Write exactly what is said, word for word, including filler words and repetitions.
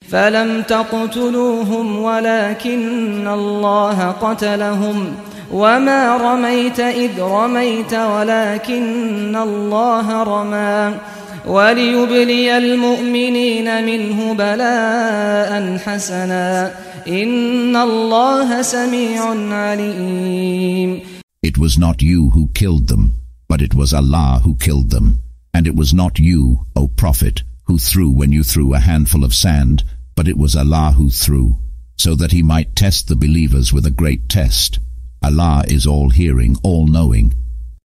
فلم تقتلوهم ولكن الله قتلهم وما رميت إذ رميت ولكن الله رمى وليبلي المؤمنين منه بلاء حسنا إن الله سميع عليم. It was not you who killed them, but it was Allah who killed them. And it was not you, O Prophet, who threw when you threw a handful of sand, but it was Allah who threw, so that he might test the believers with a great test. Allah is all-hearing, all-knowing.